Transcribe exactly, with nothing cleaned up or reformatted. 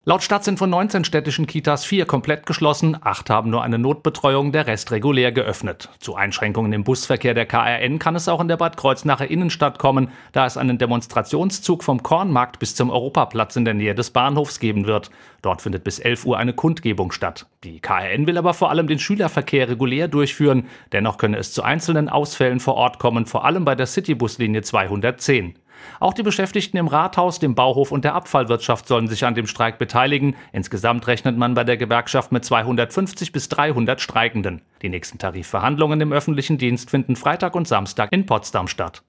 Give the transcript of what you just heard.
Laut Stadt sind von neunzehn städtischen Kitas vier komplett geschlossen, acht haben nur eine Notbetreuung, der Rest regulär geöffnet. Zu Einschränkungen im Busverkehr der K R N kann es auch in der Bad Kreuznacher Innenstadt kommen, da es einen Demonstrationszug vom Kornmarkt bis zum Europaplatz in der Nähe des Bahnhofs geben wird. Dort findet bis elf Uhr eine Kundgebung statt. Die K R N will aber vor allem den Schülerverkehr regulär durchführen. Dennoch könne es zu einzelnen Ausfällen vor Ort kommen, vor allem bei der Citybuslinie zweihundertzehn. Auch die Beschäftigten im Rathaus, dem Bauhof und der Abfallwirtschaft sollen sich an dem Streik beteiligen. Insgesamt rechnet man bei der Gewerkschaft mit zweihundertfünfzig bis dreihundert Streikenden. Die nächsten Tarifverhandlungen im öffentlichen Dienst finden Freitag und Samstag in Potsdam statt.